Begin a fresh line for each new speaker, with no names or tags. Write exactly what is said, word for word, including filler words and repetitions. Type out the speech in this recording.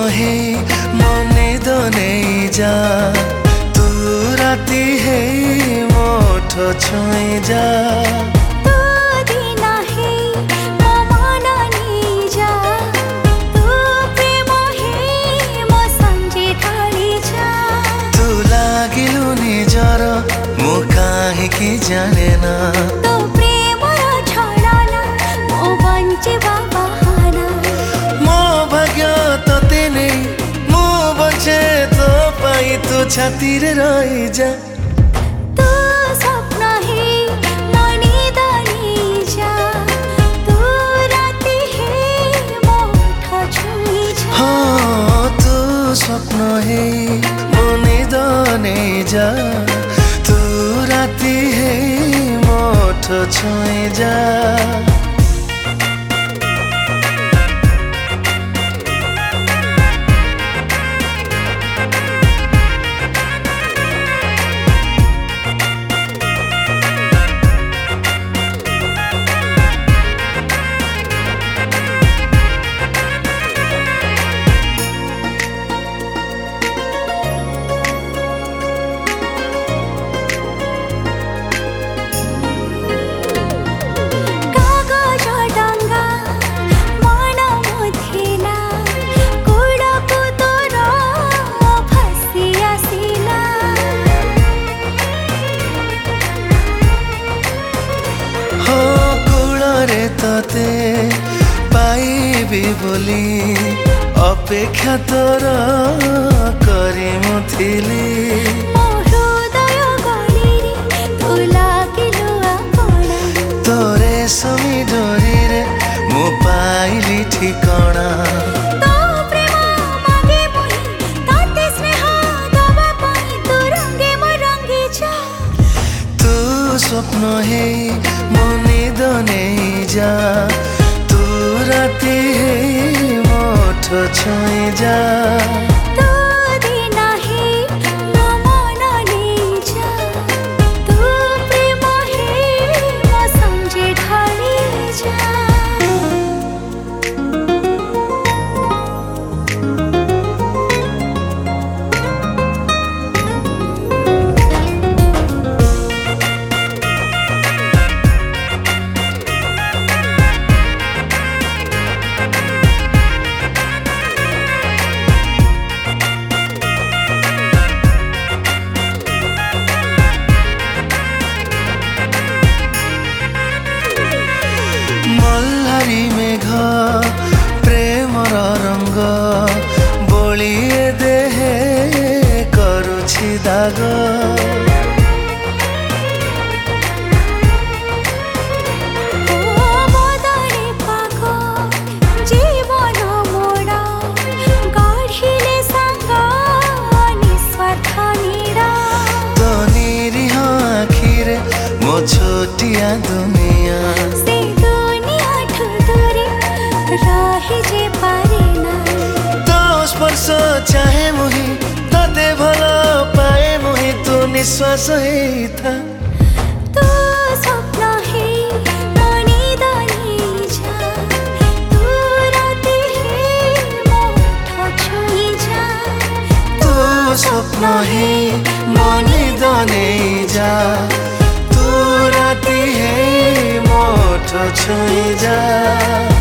हे मनिद नहीं जा तू राती है मोठ छुई जा कि जाने ना
तो प्रेम छड़ना मो बंचिबा बहाना
मो भाग्य तो तेने मो बचे तो पाई तू छाती रे रही जा
तू स्वप्न है मनिद नहीं जा तू राती है मोठ छुई जा
हाँ तू स्वप्न है मनिद नहीं जा राती है मोठ छुई जा तते पाइबी बोली अपेक्षा तोर करी मुथिली तोरे समी डोरी रे मु पाइली ठिकणा तू स्वप्न है मनिद नहीं जा तू राती है मोठ छुई जा मल्हारी मेघ प्रेमर रंग बोलिए देहे करुछि दाग तो निरीह आखिरे मो छोटिया दुनिया तो स्पर्श चाहे मुही तते भल पाए मुही तू निश्वास ही था
तू स्वप्न है मनिद नहीं जा तू राती है मोठ छुई जा
तू स्वप्न है मनिद नहीं जा तू राती है मोठ छुई जा।